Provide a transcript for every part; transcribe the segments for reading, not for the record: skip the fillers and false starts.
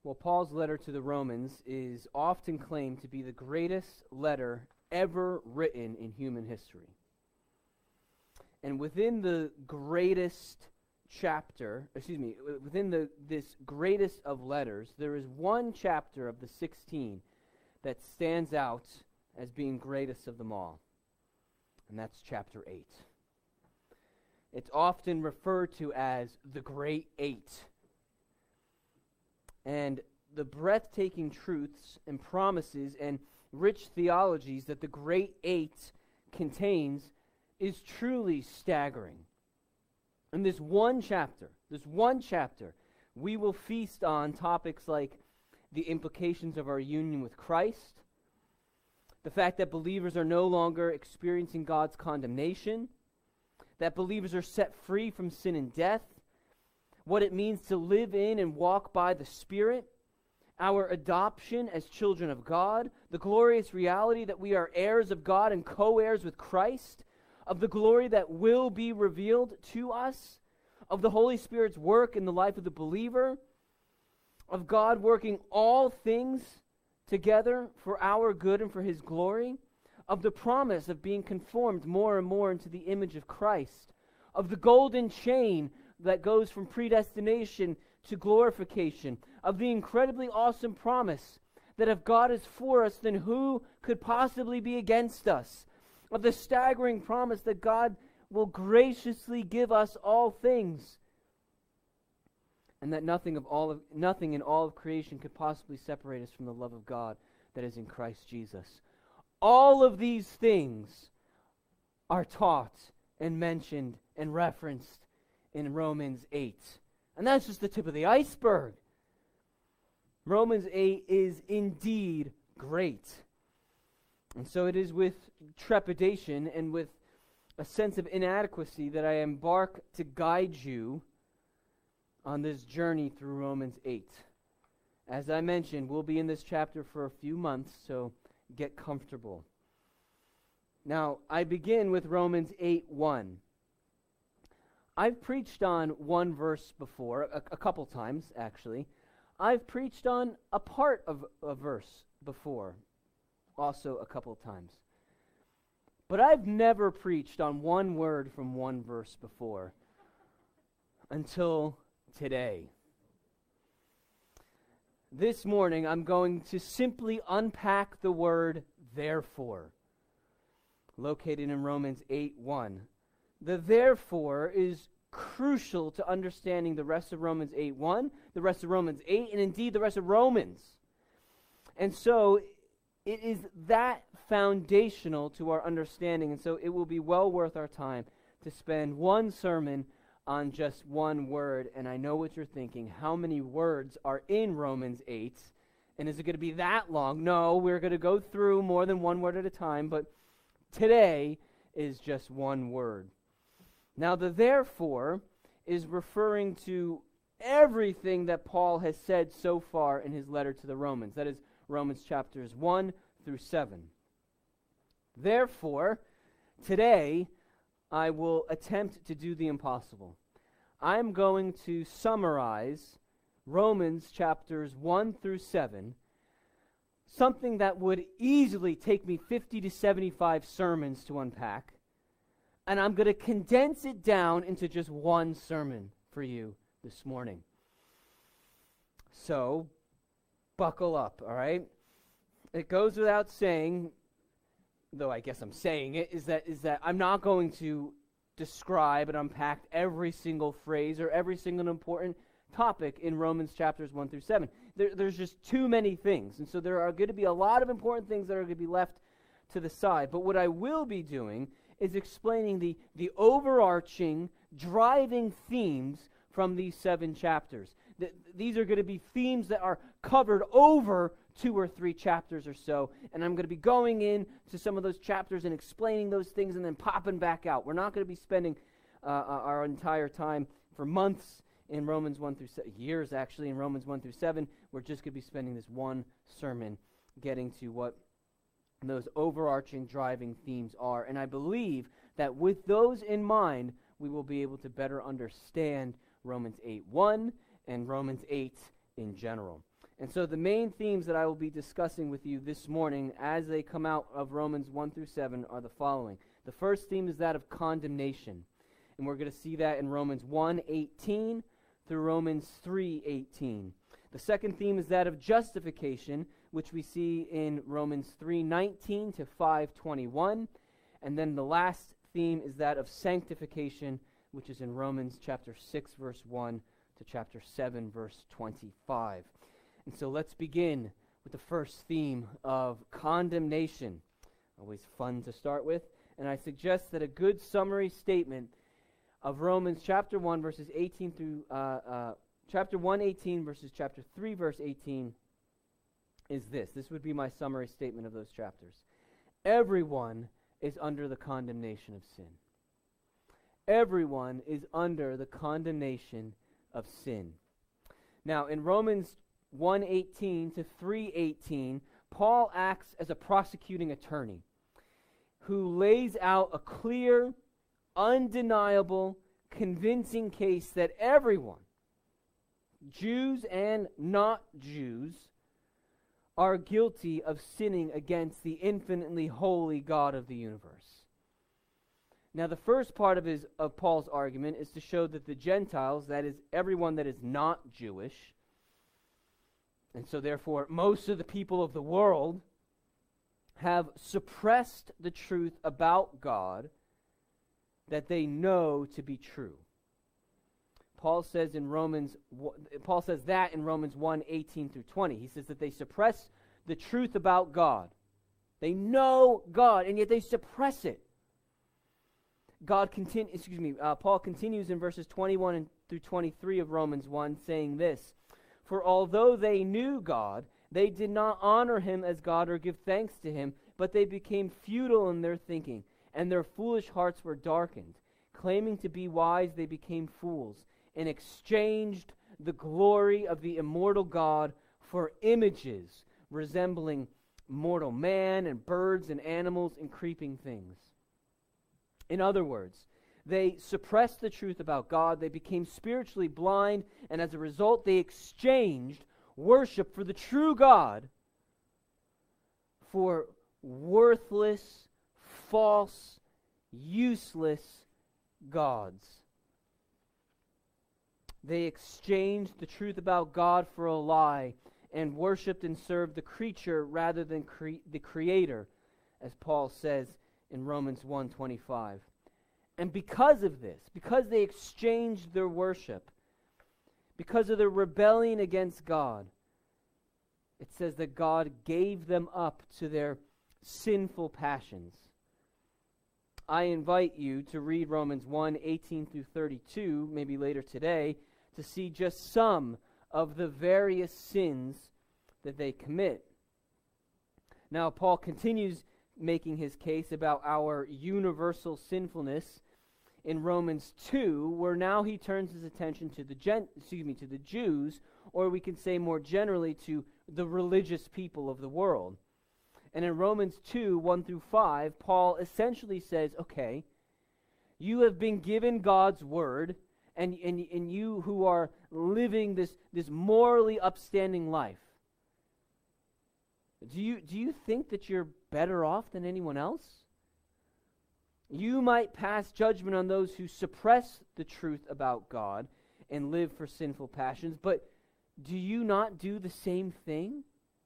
Well, Paul's letter to the Romans is often claimed to be the greatest letter ever written in human history. And within the greatest chapter, this greatest of letters, there is one chapter of the 16 that stands out as being greatest of them all. And that's chapter 8. It's often referred to as the Great Eight. And the breathtaking truths and promises and rich theologies that the Great Eight contains is truly staggering. In this one chapter, we will feast on topics like the implications of our union with Christ, the fact that believers are no longer experiencing God's condemnation, that believers are set free from sin and death, what it means to live in and walk by the Spirit, our adoption as children of God, the glorious reality that we are heirs of God and co-heirs with Christ, of the glory that will be revealed to us, of the Holy Spirit's work in the life of the believer, of God working all things together for our good and for His glory, of the promise of being conformed more and more into the image of Christ, of the golden chain that goes from predestination to glorification, of the incredibly awesome promise that if God is for us, then who could possibly be against us, of the staggering promise that God will graciously give us all things, and that nothing in all of creation could possibly separate us from the love of God that is in Christ Jesus. All of these things are taught and mentioned and referenced in Romans 8. And that's just the tip of the iceberg. Romans 8 is indeed great. And so it is with trepidation and with a sense of inadequacy that I embark to guide you on this journey through Romans 8. As I mentioned, we'll be in this chapter for a few months, so get comfortable. Now, I begin with Romans 8:1. I've preached on one verse before, a couple times actually. I've preached on a part of a verse before, also a couple times. But I've never preached on one word from one verse before until today. This morning I'm going to simply unpack the word therefore, located in Romans 8:1. The therefore is crucial to understanding the rest of Romans 8:1, the rest of Romans 8, and indeed the rest of Romans. And so it is that foundational to our understanding, and so it will be well worth our time to spend one sermon on just one word. And I know what you're thinking. How many words are in Romans 8? And is it going to be that long? No, we're going to go through more than one word at a time, but today is just one word. Now, the therefore is referring to everything that Paul has said so far in his letter to the Romans. That is Romans chapters 1 through 7. Therefore, today I will attempt to do the impossible. I'm going to summarize Romans chapters 1 through 7, something that would easily take me 50 to 75 sermons to unpack. And I'm going to condense it down into just one sermon for you this morning. So, buckle up, all right? It goes without saying, though I guess I'm saying it, is that I'm not going to describe and unpack every single phrase or every single important topic in Romans chapters 1 through 7. There's just too many things. And so there are going to be a lot of important things that are going to be left to the side. But what I will be doing is explaining the overarching, driving themes from these 7 chapters. These are going to be themes that are covered over 2 or 3 chapters or so, and I'm going to be going into some of those chapters and explaining those things and then popping back out. We're not going to be spending our entire time for months in Romans 1 through 7, years actually in Romans 1 through 7. We're just going to be spending this one sermon getting to what those overarching driving themes are. And I believe that with those in mind, we will be able to better understand Romans 8:1 and Romans 8 in general. And so the main themes that I will be discussing with you this morning as they come out of Romans 1 through 7 are the following. The first theme is that of condemnation. And we're going to see that in Romans 1:18 through Romans 3:18. The second theme is that of justification, which we see in Romans 3:19 to 5:21. And then the last theme is that of sanctification, which is in Romans chapter 6, verse 1 to chapter 7, verse 25. And so let's begin with the first theme of condemnation. Always fun to start with. And I suggest that a good summary statement of Romans chapter 1, verses 18 through chapter 1:18 versus chapter 3, verse 18 is this. This would be my summary statement of those chapters. Everyone is under the condemnation of sin. Everyone is under the condemnation of sin. Now, in Romans 1:18 to 3:18, Paul acts as a prosecuting attorney who lays out a clear, undeniable, convincing case that everyone, Jews and not Jews, are guilty of sinning against the infinitely holy God of the universe. Now, the first part of Paul's argument is to show that the Gentiles, that is, everyone that is not Jewish, and so therefore most of the people of the world, have suppressed the truth about God that they know to be true. Paul says that in Romans 1:18 through 20. He says that they suppress the truth about God. They know God, and yet they suppress it. Paul continues in verses 21 through 23 of Romans 1, saying this: "For although they knew God, they did not honor him as God or give thanks to him, but they became futile in their thinking, and their foolish hearts were darkened. Claiming to be wise, they became fools, and exchanged the glory of the immortal God for images resembling mortal man and birds and animals and creeping things." In other words, they suppressed the truth about God, they became spiritually blind, and as a result, they exchanged worship for the true God for worthless, false, useless gods. They exchanged the truth about God for a lie and worshipped and served the creature rather than the Creator, as Paul says in Romans 1:25. And because of this, because they exchanged their worship, because of their rebellion against God, it says that God gave them up to their sinful passions. I invite you to read Romans 1:18 through 32, maybe later today, to see just some of the various sins that they commit. Now, Paul continues making his case about our universal sinfulness in Romans 2, where now he turns his attention to the Jews, or we can say more generally to the religious people of the world. And in Romans 2, 1 through 5, Paul essentially says, okay, you have been given God's word, and you who are living this morally upstanding life, do you think that you're better off than anyone else? You might pass judgment on those who suppress the truth about God and live for sinful passions, but do you not do the same thing?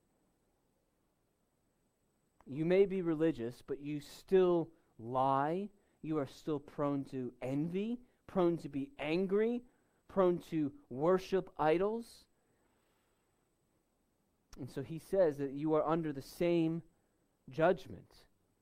You may be religious, but you still lie. You are still prone to envy, prone to be angry, prone to worship idols. And so he says that you are under the same judgment.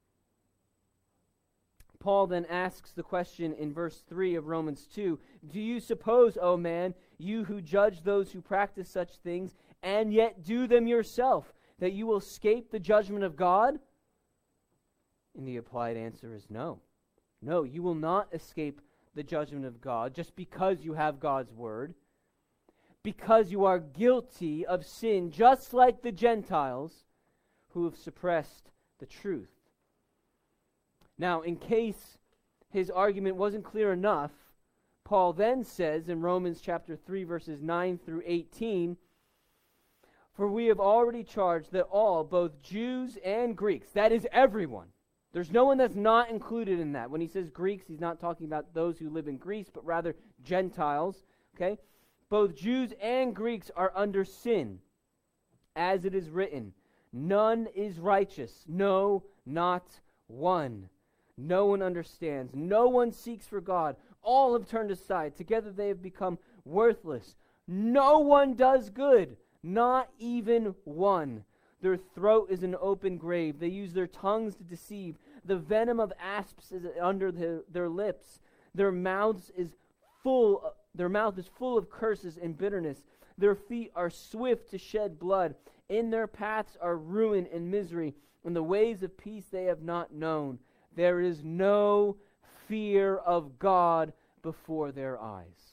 Paul then asks the question in verse 3 of Romans 2, "Do you suppose, O man, you who judge those who practice such things, and yet do them yourself, that you will escape the judgment of God?" And the applied answer is no. No, you will not escape the judgment of God just because you have God's word, because you are guilty of sin, just like the Gentiles who have suppressed the truth. Now, in case his argument wasn't clear enough, Paul then says in Romans chapter 3, verses 9 through 18, For we have already charged that all, both Jews and Greeks, that is everyone. There's no one that's not included in that. When he says Greeks, he's not talking about those who live in Greece, but rather Gentiles. Okay? Both Jews and Greeks are under sin, as it is written, none is righteous, no, not one. No one understands. No one seeks for God. All have turned aside. Together they have become worthless. No one does good, not even one. Their throat is an open grave. They use their tongues to deceive. The venom of asps is under their lips. Their mouth is full of curses and bitterness. Their feet are swift to shed blood. In their paths are ruin and misery. In the ways of peace they have not known. There is no fear of God before their eyes.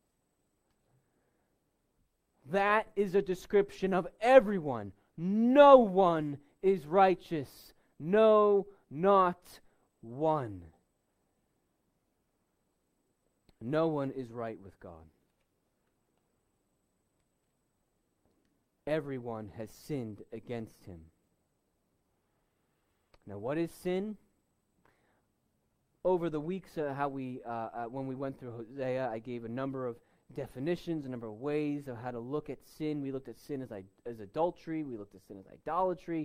That is a description of everyone. No one is righteous. No, not one. No one is right with God. Everyone has sinned against him. Now, what is sin? Over the weeks, when we went through Hosea, I gave a number of definitions, a number of ways of how to look at sin. We looked at sin as adultery. We looked at sin as idolatry.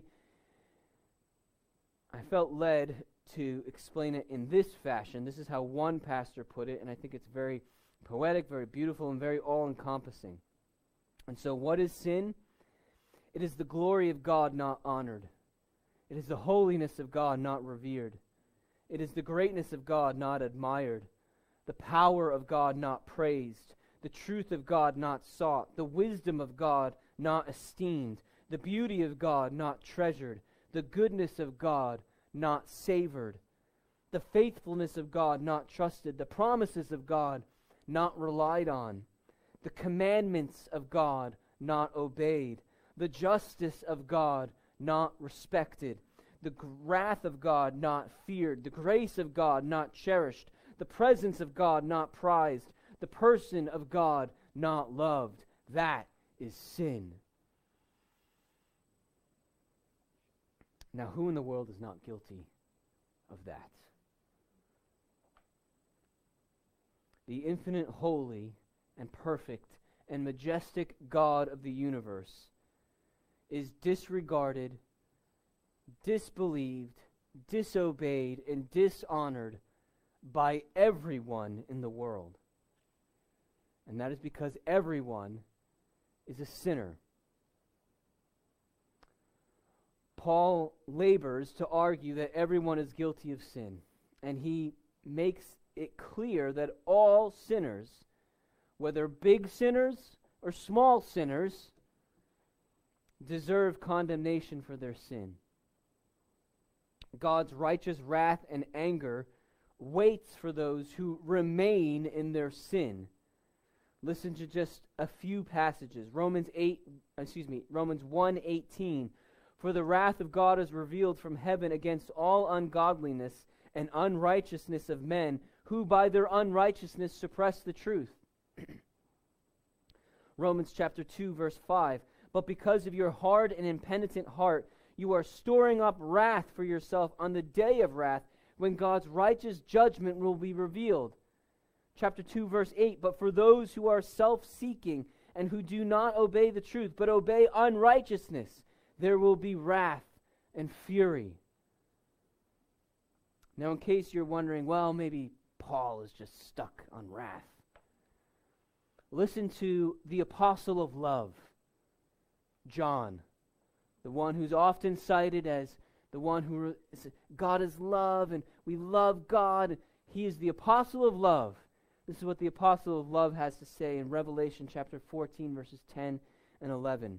I felt led to explain it in this fashion. This is how one pastor put it, and I think it's very poetic, very beautiful, and very all-encompassing. And so what is sin? It is the glory of God not honored. It is the holiness of God not revered. It is the greatness of God not admired. The power of God not praised. The truth of God not sought. The wisdom of God not esteemed. The beauty of God not treasured. The goodness of God not savored. The faithfulness of God not trusted. The promises of God not relied on. The commandments of God not obeyed. The justice of God not respected. The wrath of God not feared. The grace of God not cherished. The presence of God not prized. The person of God not loved. That is sin. Now, who in the world is not guilty of that? The infinite, holy, and perfect, and majestic God of the universe is disregarded, disbelieved, disobeyed, and dishonored by everyone in the world. And that is because everyone is a sinner. Paul labors to argue that everyone is guilty of sin, and he makes it clear that all sinners, whether big sinners or small sinners, deserve condemnation for their sin. God's righteous wrath and anger waits for those who remain in their sin. Listen to just a few passages. Romans 1:18. For the wrath of God is revealed from heaven against all ungodliness and unrighteousness of men who by their unrighteousness suppress the truth. Romans chapter 2 verse 5. But because of your hard and impenitent heart, you are storing up wrath for yourself on the day of wrath, when God's righteous judgment will be revealed. Chapter 2, verse 8, but for those who are self-seeking and who do not obey the truth, but obey unrighteousness, there will be wrath and fury. Now, in case you're wondering, well, maybe Paul is just stuck on wrath. Listen to the apostle of love, John, the one who's often cited as the one who God is love and we love God. He is the apostle of love. This is what the apostle of love has to say in Revelation chapter 14 verses 10 and 11.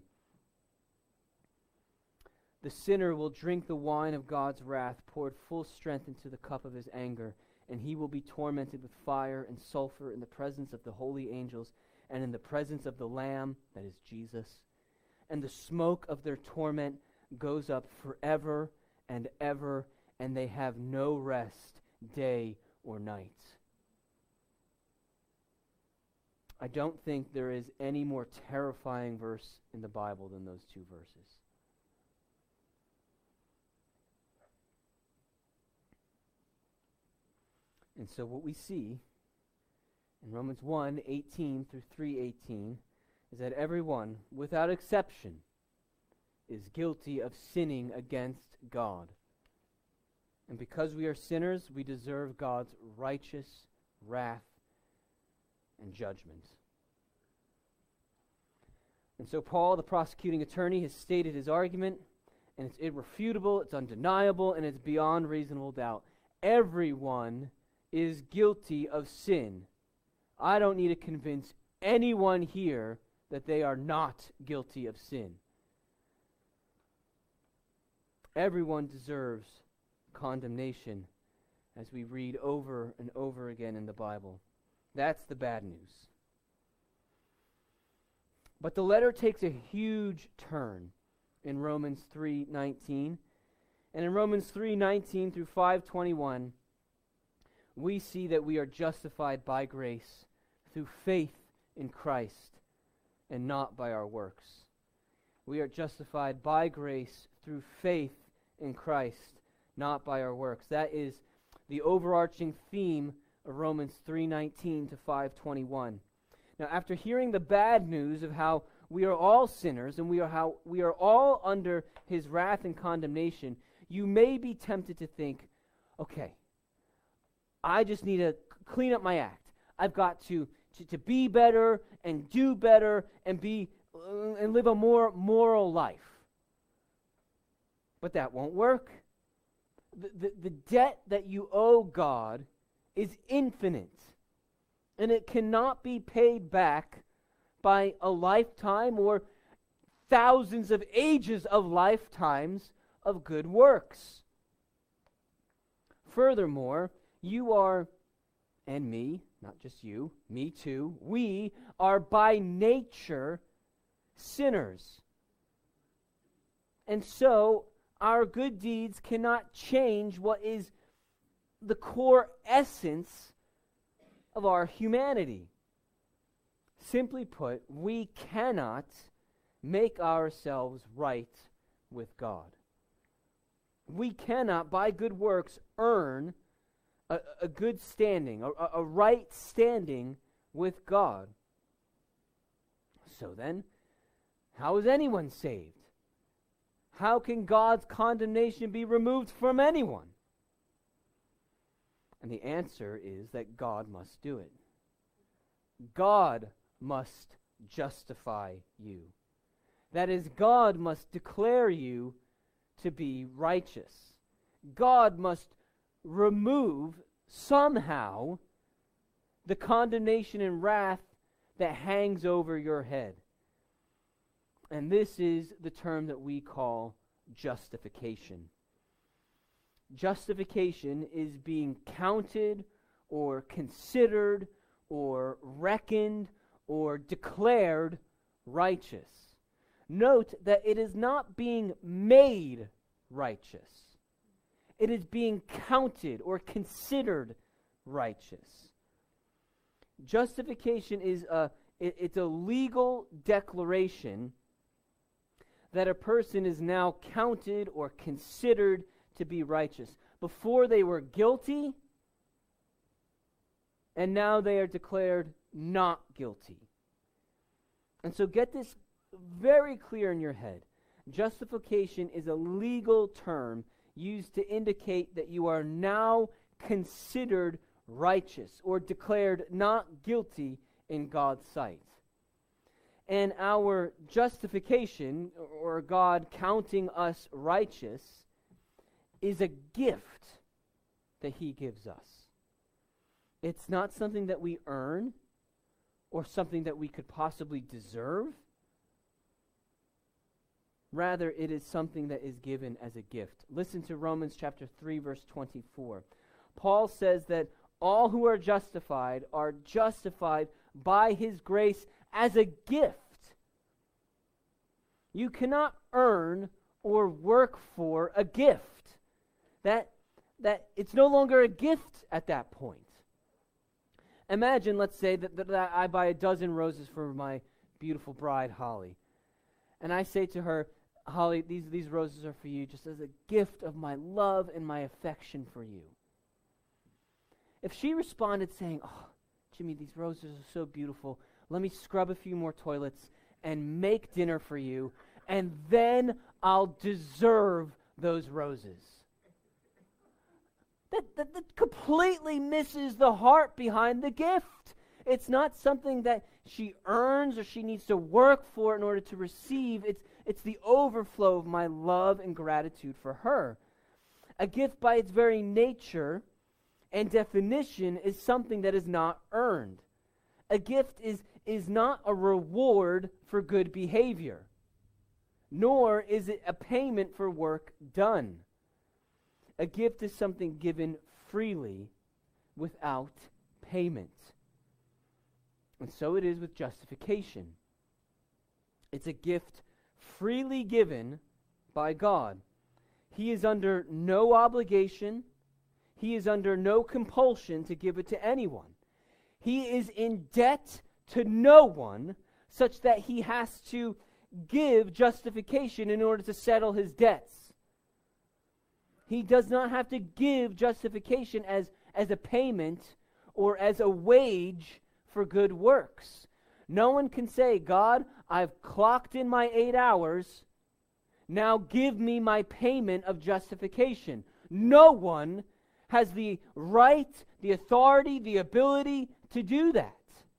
The sinner will drink the wine of God's wrath, poured full strength into the cup of his anger, and he will be tormented with fire and sulfur in the presence of the holy angels and in the presence of the Lamb, that is Jesus. And the smoke of their torment goes up forever and ever, and they have no rest day or night. I don't think there is any more terrifying verse in the Bible than those two verses. And so what we see in Romans 1:18 through 3:18 is that everyone, without exception, is guilty of sinning against God. And because we are sinners, we deserve God's righteous wrath and judgment. And so Paul, the prosecuting attorney, has stated his argument, and it's irrefutable, it's undeniable, and it's beyond reasonable doubt. Everyone is guilty of sin. I don't need to convince anyone here that they are not guilty of sin. Everyone deserves condemnation, as we read over and over again in the Bible. That's the bad news. But the letter takes a huge turn in Romans 3:19. And in Romans 3:19 through 5:21, we see that we are justified by grace through faith in Christ and not by our works. We are justified by grace through faith in Christ, not by our works. That is the overarching theme of Romans 3:19 to 5:21. Now, after hearing the bad news of how we are all sinners and we are all under his wrath and condemnation, you may be tempted to think, okay, I just need to clean up my act. I've got to be better and do better and and live a more moral life. But that won't work. The debt that you owe God is infinite, and it cannot be paid back by a lifetime or thousands of ages of lifetimes of good works. Furthermore, you are, and me, not just you, me too, we are by nature sinners. And so, our good deeds cannot change what is the core essence of our humanity. Simply put, we cannot make ourselves right with God. We cannot, by good works, earn a good standing, a right standing with God. So then, how is anyone saved? How can God's condemnation be removed from anyone? And the answer is that God must do it. God must justify you. That is, God must declare you to be righteous. God must remove somehow the condemnation and wrath that hangs over your head. And this is the term that we call justification. Justification is being counted or considered or reckoned or declared righteous. Note that it is not being made righteous. It is being counted or considered righteous. Justification is it's a legal declaration that a person is now counted or considered to be righteous. Before they were guilty, and now they are declared not guilty. And so get this very clear in your head. Justification is a legal term used to indicate that you are now considered righteous or declared not guilty in God's sight. And our justification, or God counting us righteous, is a gift that he gives us. It's not something that we earn or something that we could possibly deserve. Rather, it is something that is given as a gift. Listen to Romans chapter 3, verse 24. Paul says that all who are justified by his grace as a gift. You cannot earn or work for a gift. That it's no longer a gift at that point. Imagine, let's say, that I buy a dozen roses for my beautiful bride, Holly. And I say to her, Holly, these roses are for you just as a gift of my love and my affection for you. If she responded saying, oh, Jimmy, these roses are so beautiful. Let me scrub a few more toilets and make dinner for you, and then I'll deserve those roses. That completely misses the heart behind the gift. It's not something that she earns or she needs to work for in order to receive. It's the overflow of my love and gratitude for her. A gift by its very nature and definition is something that is not earned. A gift is not a reward for good behavior, nor is it a payment for work done. A gift is something given freely without payment. And so it is with justification. It's a gift freely given by God. He is under no obligation. He is under no compulsion to give it to anyone. He is in debt to no one, such that he has to give justification in order to settle his debts. He does not have to give justification as a payment or as a wage for good works. No one can say, God, I've clocked in my 8 hours. Now give me my payment of justification. No one has the right, the authority, the ability to do that.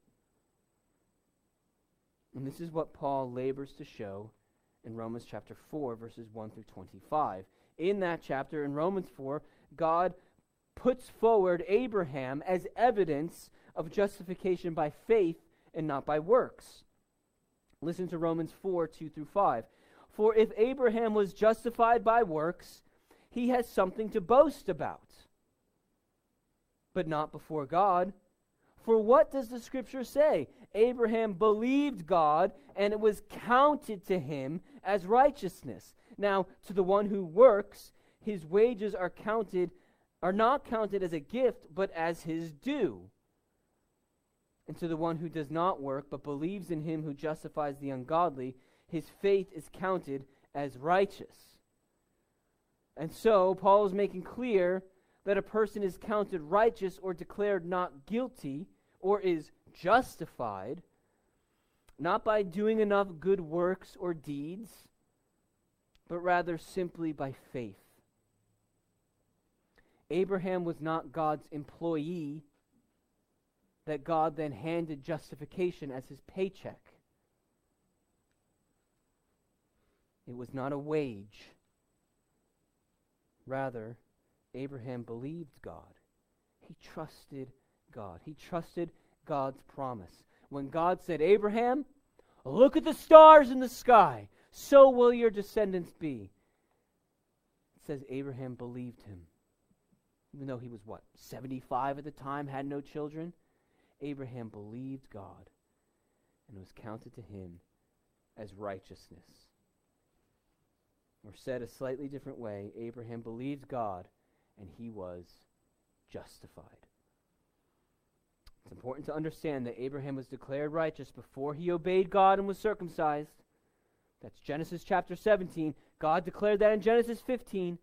And this is what Paul labors to show in Romans chapter 4, verses 1 through 25. In that chapter, in Romans 4, God puts forward Abraham as evidence of justification by faith and not by works. Listen to Romans 4, 2 through 5. For if Abraham was justified by works, he has something to boast about, but not before God. For what does the Scripture say? Abraham believed God, and it was counted to him as righteousness. Now, to the one who works, his wages are not counted as a gift, but as his due. And to the one who does not work, but believes in him who justifies the ungodly, his faith is counted as righteous. And so, Paul is making clear that a person is counted righteous or declared not guilty or is justified, not by doing enough good works or deeds, but rather simply by faith. Abraham was not God's employee that God then handed justification as his paycheck. It was not a wage. Rather, Abraham believed God. He trusted God. He trusted God's promise. When God said, Abraham, look at the stars in the sky, so will your descendants be. It says Abraham believed him. Even though he was, 75 at the time, had no children? Abraham believed God, and it was counted to him as righteousness. Or said a slightly different way, Abraham believed God, and he was justified. It's important to understand that Abraham was declared righteous before he obeyed God and was circumcised. That's Genesis chapter 17. God declared that in Genesis 15.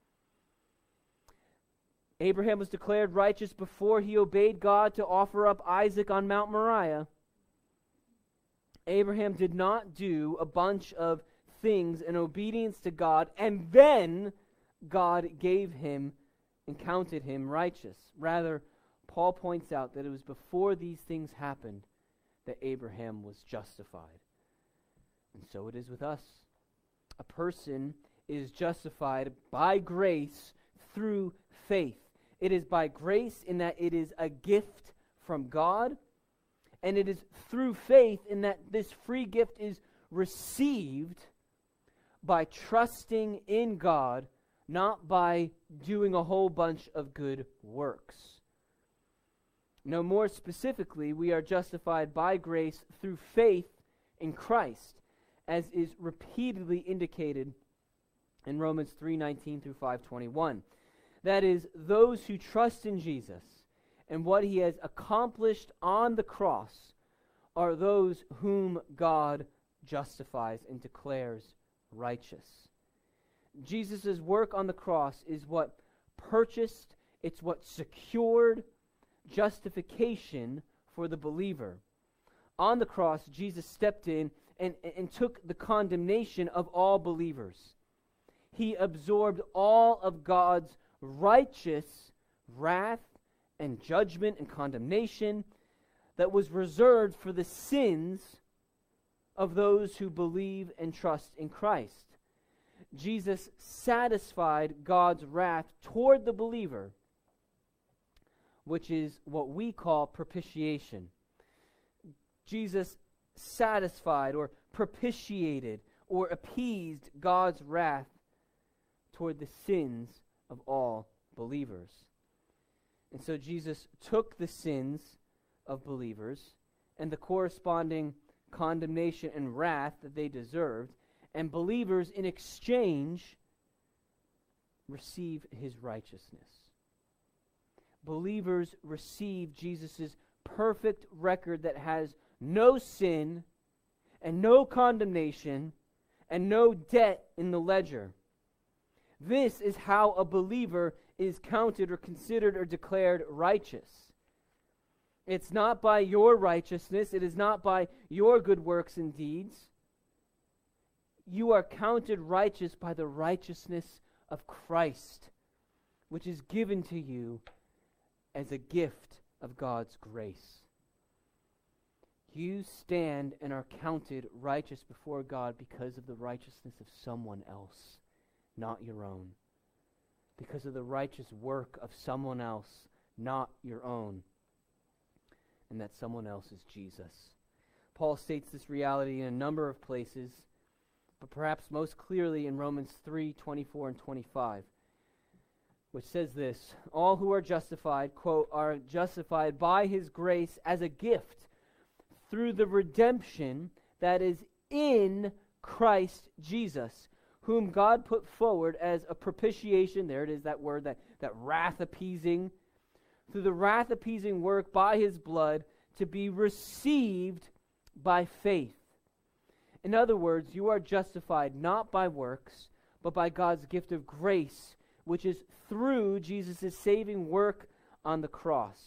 Abraham was declared righteous before he obeyed God to offer up Isaac on Mount Moriah. Abraham did not do a bunch of things in obedience to God, and then God gave him and counted him righteous. Rather, Paul points out that it was before these things happened that Abraham was justified. And so it is with us. A person is justified by grace through faith. It is by grace in that it is a gift from God, and it is through faith in that this free gift is received by trusting in God, not by doing a whole bunch of good works. No, more specifically, we are justified by grace through faith in Christ, as is repeatedly indicated in Romans 3:19 through 5:21. That is, those who trust in Jesus and what he has accomplished on the cross are those whom God justifies and declares righteous. Jesus' work on the cross is what purchased, it's what secured justification for the believer. On the cross, Jesus stepped in and took the condemnation of all believers. He absorbed all of God's righteous wrath and judgment and condemnation that was reserved for the sins of those who believe and trust in Christ. Jesus satisfied God's wrath toward the believer, which is what we call propitiation. Jesus satisfied or propitiated or appeased God's wrath toward the sins of all believers. And so Jesus took the sins of believers and the corresponding condemnation and wrath that they deserved, and believers in exchange receive his righteousness. Believers receive Jesus' perfect record that has no sin and no condemnation and no debt in the ledger. This is how a believer is counted or considered or declared righteous. It's not by your righteousness. It is not by your good works and deeds. You are counted righteous by the righteousness of Christ, which is given to you as a gift of God's grace. You stand and are counted righteous before God because of the righteousness of someone else, not your own. Because of the righteous work of someone else, not your own. And that someone else is Jesus. Paul states this reality in a number of places, but perhaps most clearly in Romans 3:24 and 25, which says this: all who are justified, quote, are justified by his grace as a gift through the redemption that is in Christ Jesus, whom God put forward as a propitiation, there it is, that word, that wrath appeasing, through the wrath appeasing work by his blood, to be received by faith. In other words, you are justified not by works, but by God's gift of grace, which is through Jesus' saving work on the cross,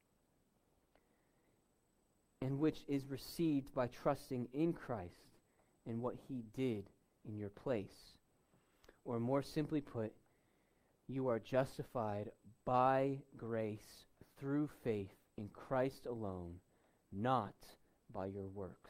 and which is received by trusting in Christ and what he did in your place. Or more simply put, you are justified by grace through faith in Christ alone, not by your works.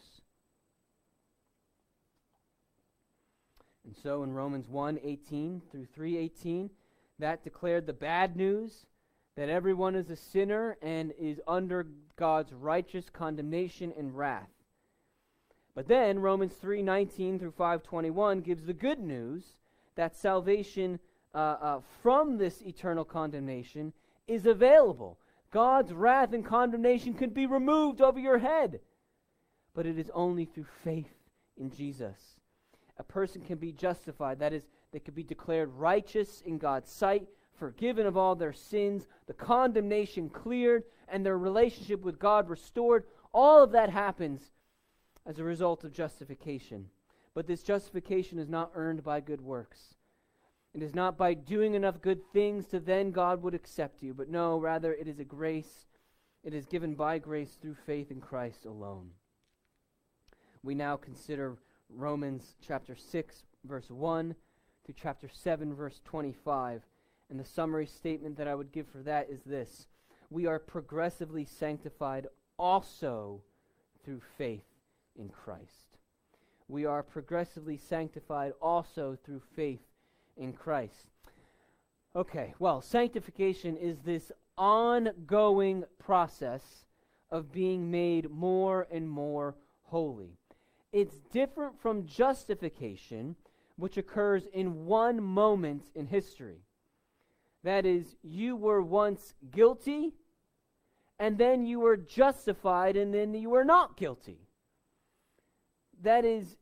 And so in Romans 1:18 through 3:18, that declared the bad news that everyone is a sinner and is under God's righteous condemnation and wrath. But then Romans 3:19 through 5:21 gives the good news that salvation from this eternal condemnation is available. God's wrath and condemnation can be removed over your head. But it is only through faith in Jesus. A person can be justified. That is, they can be declared righteous in God's sight, forgiven of all their sins, the condemnation cleared, and their relationship with God restored. All of that happens as a result of justification. But this justification is not earned by good works. It is not by doing enough good things to then God would accept you. But no, rather it is a grace. It is given by grace through faith in Christ alone. We now consider Romans chapter 6, verse 1 through chapter 7, verse 25. And the summary statement that I would give for that is this: we are progressively sanctified also through faith in Christ. We are progressively sanctified also through faith in Christ. Okay, well, sanctification is this ongoing process of being made more and more holy. It's different from justification, which occurs in one moment in history. That is, you were once guilty, and then you were justified, and then you were not guilty. That is,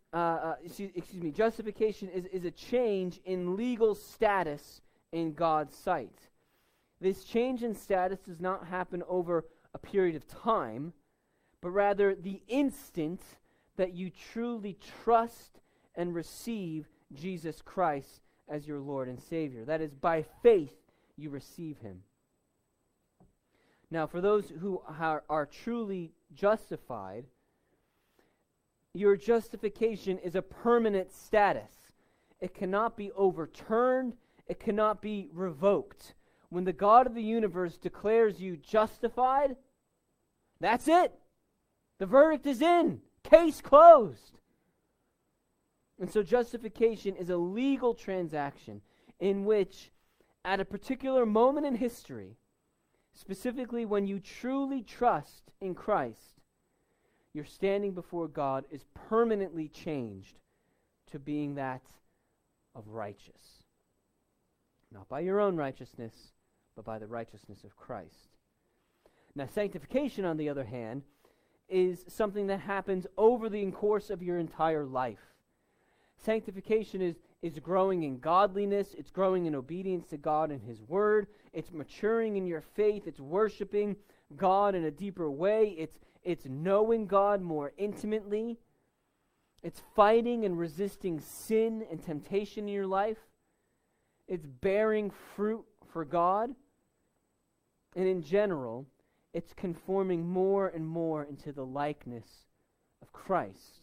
justification is a change in legal status in God's sight. This change in status does not happen over a period of time, but rather the instant that you truly trust and receive Jesus Christ as your Lord and Savior. That is, by faith you receive him. Now, for those who are truly justified, your justification is a permanent status. It cannot be overturned. It cannot be revoked. When the God of the universe declares you justified, that's it. The verdict is in. Case closed. And so justification is a legal transaction in which, at a particular moment in history, specifically when you truly trust in Christ, your standing before God is permanently changed to being that of righteous. Not by your own righteousness, but by the righteousness of Christ. Now, sanctification, on the other hand, is something that happens over the course of your entire life. Sanctification is growing in godliness, it's growing in obedience to God and his word, it's maturing in your faith, it's worshiping God in a deeper way, it's knowing God more intimately, it's fighting and resisting sin and temptation in your life, it's bearing fruit for God, and in general, it's conforming more and more into the likeness of Christ.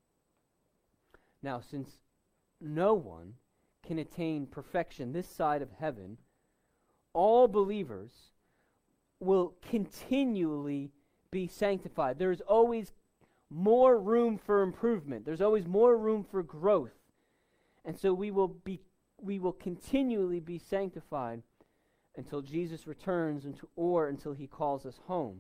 Now, since no one can attain perfection this side of heaven, all believers will continually be sanctified. There's always more room for improvement. There's always more room for growth. And so we will continually be sanctified until Jesus returns or until he calls us home.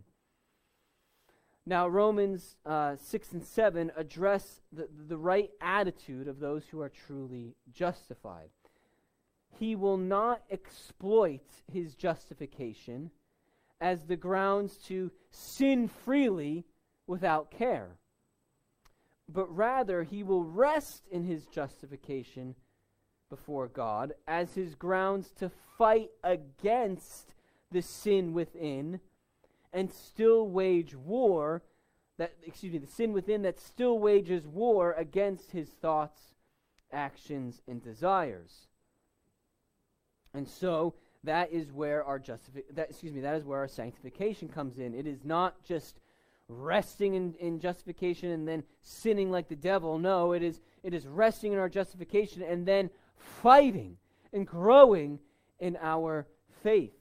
Now, Romans 6 and 7 address the right attitude of those who are truly justified. He will not exploit his justification as the grounds to sin freely without care, but rather he will rest in his justification before God as his grounds to fight against the sin within and still wage war, the sin within that still wages war against his thoughts, actions, and desires. And so that is where our sanctification comes in. It is not just resting in justification and then sinning like the devil. No, it is resting in our justification and then fighting and growing in our faith.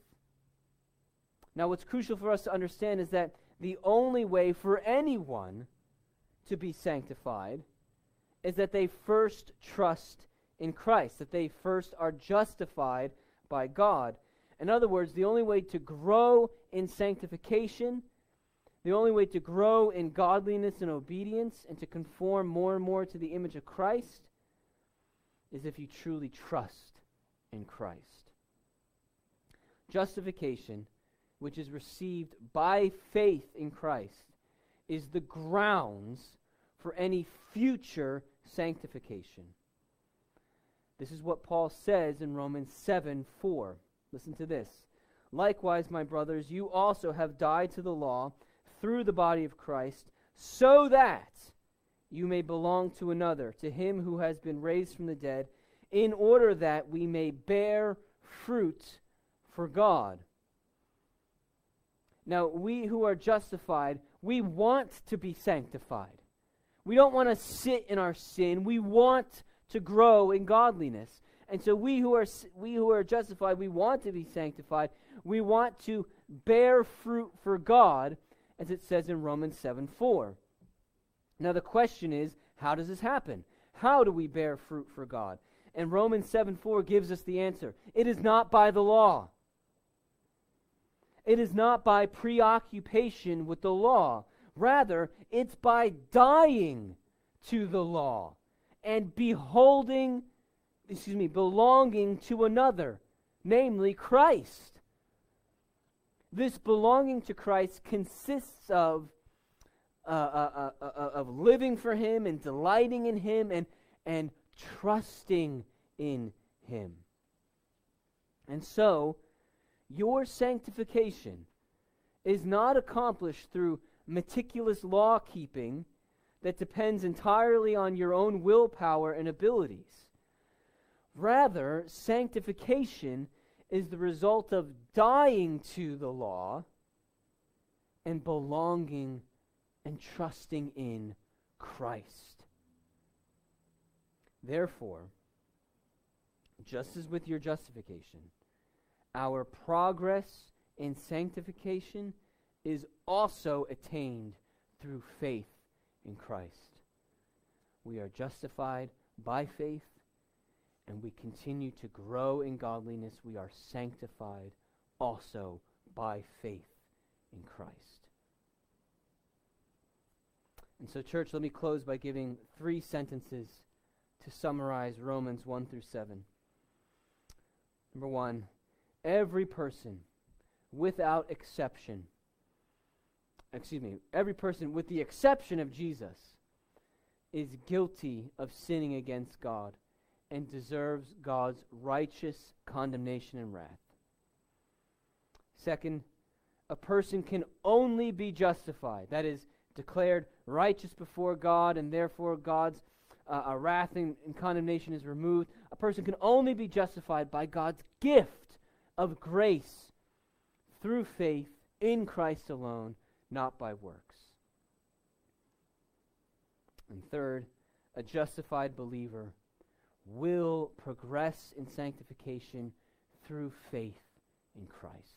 Now, what's crucial for us to understand is that the only way for anyone to be sanctified is that they first trust in Christ, that they first are justified by God. In other words, the only way to grow in sanctification, the only way to grow in godliness and obedience and to conform more and more to the image of Christ is if you truly trust in Christ. Justification, which is received by faith in Christ, is the grounds for any future sanctification. This is what Paul says in Romans 7:4. Listen to this. Likewise, my brothers, you also have died to the law through the body of Christ, so that you may belong to another, to him who has been raised from the dead, in order that we may bear fruit for God. Now, we who are justified, we want to be sanctified. We don't want to sit in our sin. We want to grow in godliness. And so we who are justified, we want to be sanctified. We want to bear fruit for God, as it says in Romans 7:4. Now the question is, how does this happen? How do we bear fruit for God? And Romans 7:4 gives us the answer. It is not by the law. It is not by preoccupation with the law. Rather, it's by dying to the law and belonging to another, namely Christ. This belonging to Christ consists of living for him and delighting in him and trusting in him. And so, Your sanctification is not accomplished through meticulous law keeping that depends entirely on your own willpower and abilities. Rather, sanctification is the result of dying to the law and belonging and trusting in Christ. Therefore, just as with your justification, our progress in sanctification is also attained through faith in Christ. We are justified by faith, and we continue to grow in godliness. We are sanctified also by faith in Christ. And so, church, let me close by giving 3 sentences to summarize Romans 1 through 7. Number 1, every person without exception, every person with the exception of Jesus is guilty of sinning against God and deserves God's righteous condemnation and wrath. Second, a person can only be justified, that is, declared righteous before God, and therefore God's wrath and condemnation is removed. A person can only be justified by God's gift of grace through faith in Christ alone, not by works. And third, a justified believer will progress in sanctification through faith in Christ.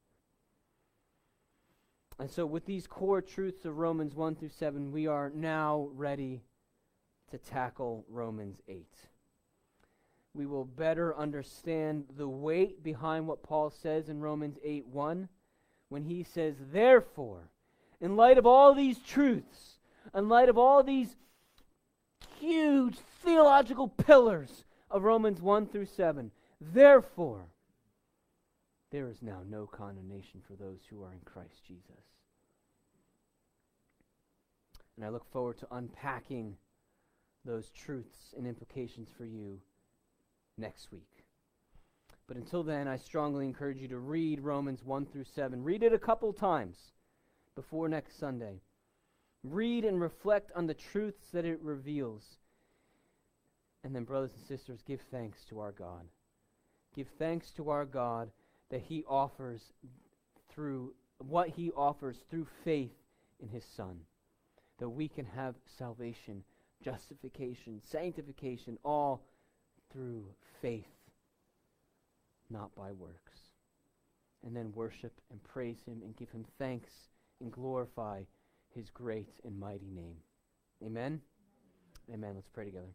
And so with these core truths of Romans 1 through 7, we are now ready to tackle Romans 8. We will better understand the weight behind what Paul says in Romans 8:1 when he says, therefore, in light of all these truths, in light of all these huge theological pillars of Romans 1 through 7, therefore, there is now no condemnation for those who are in Christ Jesus. And I look forward to unpacking those truths and implications for you next week. But until then, I strongly encourage you to read Romans 1 through 7. Read it a couple times before next Sunday. Read and reflect on the truths that it reveals. And then, brothers and sisters, give thanks to our God. Give thanks to our God that He offers through what He offers through faith in His Son, that we can have salvation, justification, sanctification, all through faith, not by works. And then worship and praise Him and give Him thanks and glorify His great and mighty name. Amen? Amen. Let's pray together.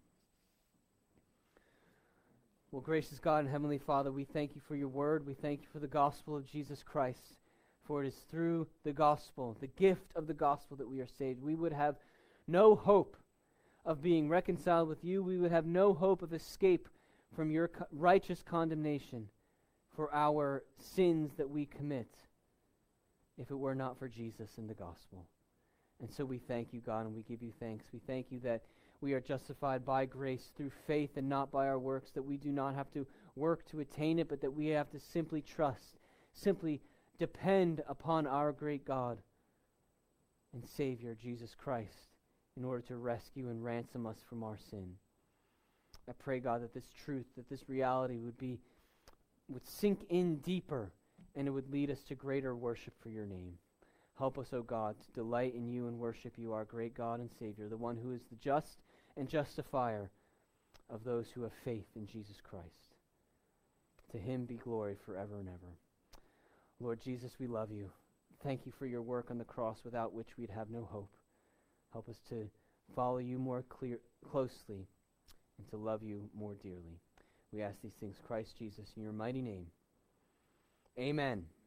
Well, gracious God and Heavenly Father, we thank You for Your word. We thank You for the gospel of Jesus Christ. For it is through the gospel, the gift of the gospel, that we are saved. We would have no hope of being reconciled with You. We would have no hope of escape from Your righteous condemnation for our sins that we commit if it were not for Jesus and the gospel. And so we thank You, God, and we give You thanks. We thank You that we are justified by grace through faith and not by our works, that we do not have to work to attain it, but that we have to simply trust, simply depend upon our great God and Savior, Jesus Christ, in order to rescue and ransom us from our sin. I pray, God, that this truth, that this reality would sink in deeper, and it would lead us to greater worship for Your name. Help us, O God, to delight in You and worship You, our great God and Savior, the one who is the just and justifier of those who have faith in Jesus Christ. To Him be glory forever and ever. Lord Jesus, we love You. Thank You for Your work on the cross, without which we'd have no hope. Help us to follow You more closely and to love You more dearly. We ask these things, Christ Jesus, in Your mighty name. Amen.